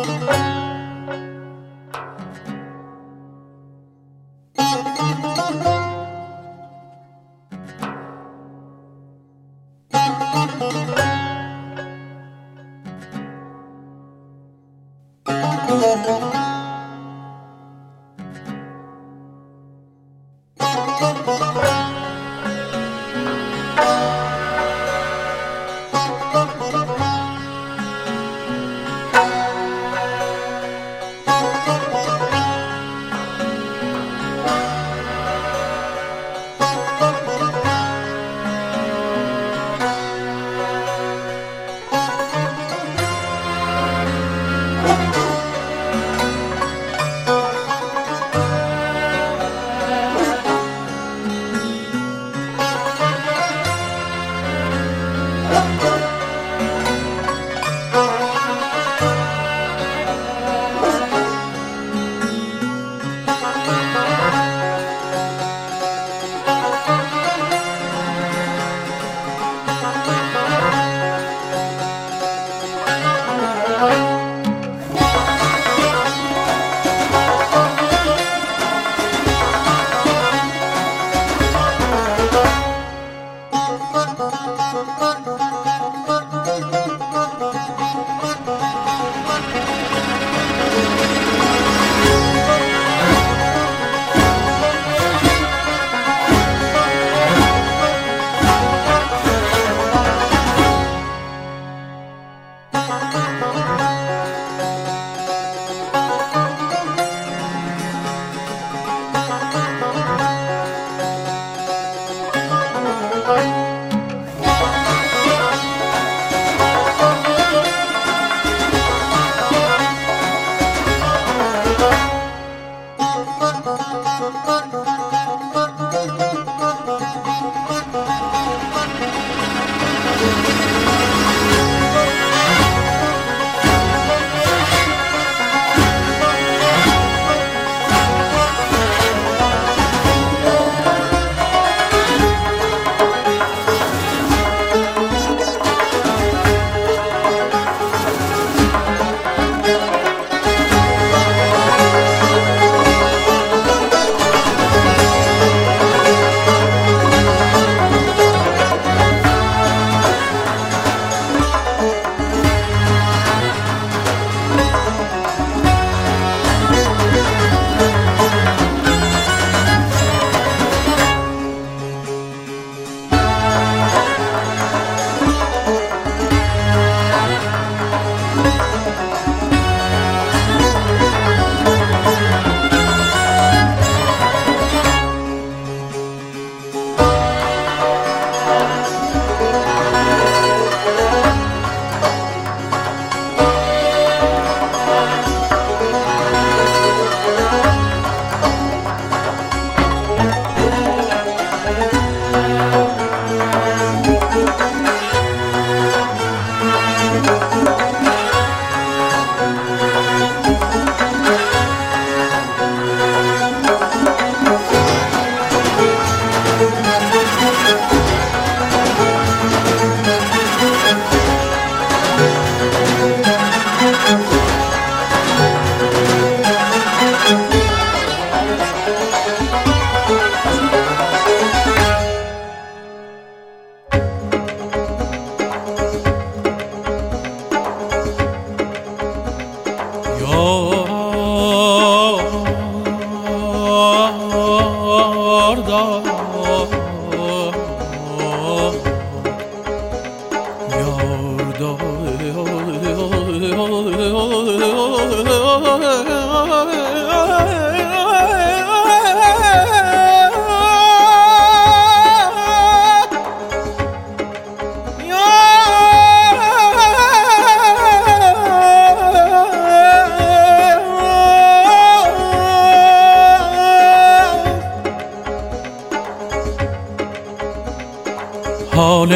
حال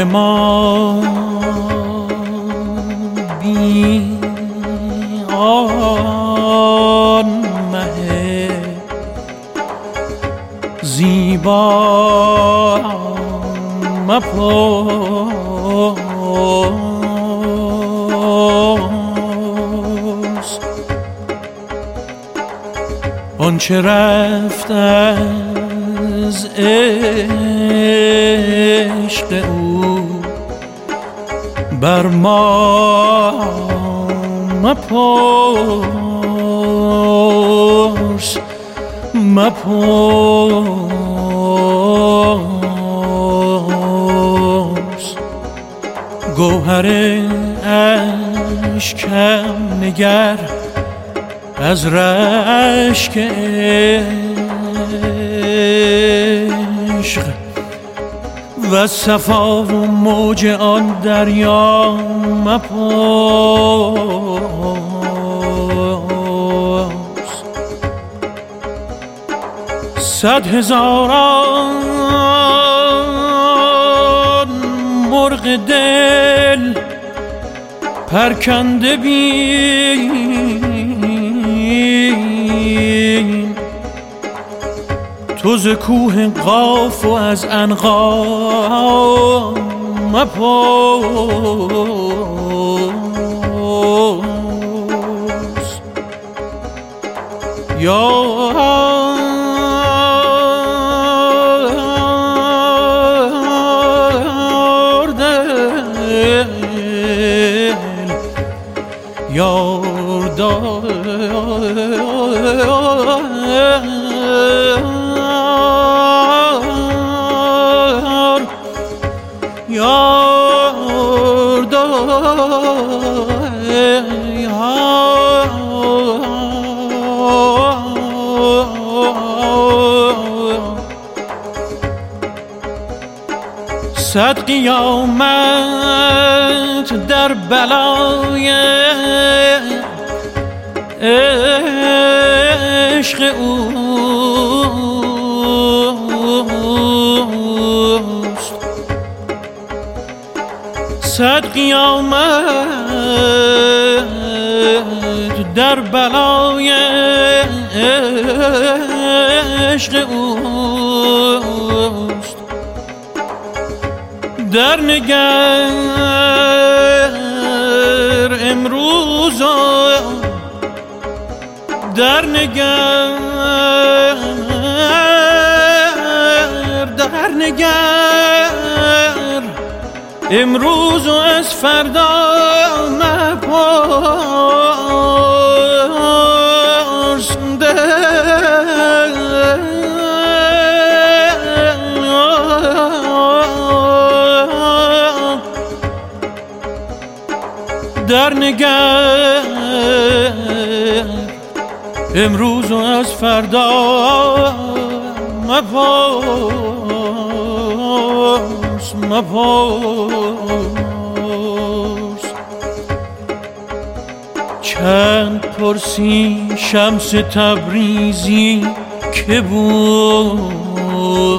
ما بی آن مه زیبا مپرس آنچه رفت از عشق او بر ما مپرس گوهر اشکم نگر از رشک عشق و صفا و موج آن دریا مپرس. 100,000 مرغ دل پرکنده بین تو ز کوه قاف و از عنقا مپرس. یار صد قیامت در بلای عشق اوست. 100 قیامت در بلای عشق اوست. در نگر امروز در نگر امروز و از فردا مپرس. در نگر امروز و از فردا مپرس. چند پرسی شمس تبریزی که بود،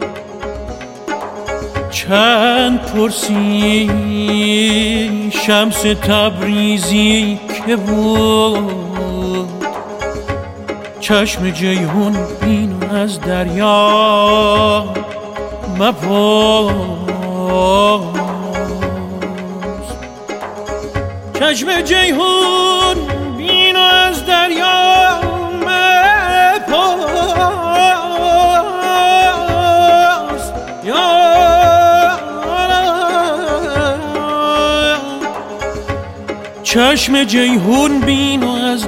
چند پرسی شمس تبریزی که بود. چشم جیهون بین از دریا مپرس. چشم جیهون بین از دریا مپرس. چشم جیهون بین از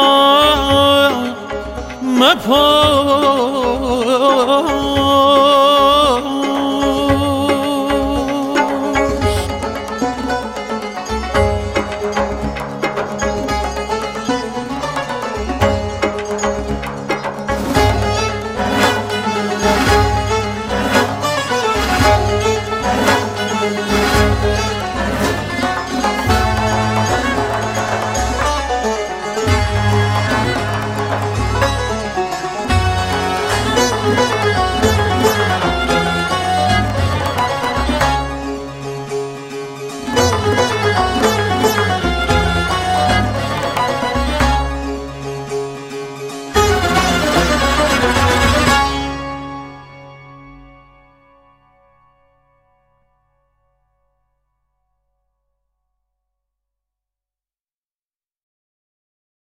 دریا مپرس.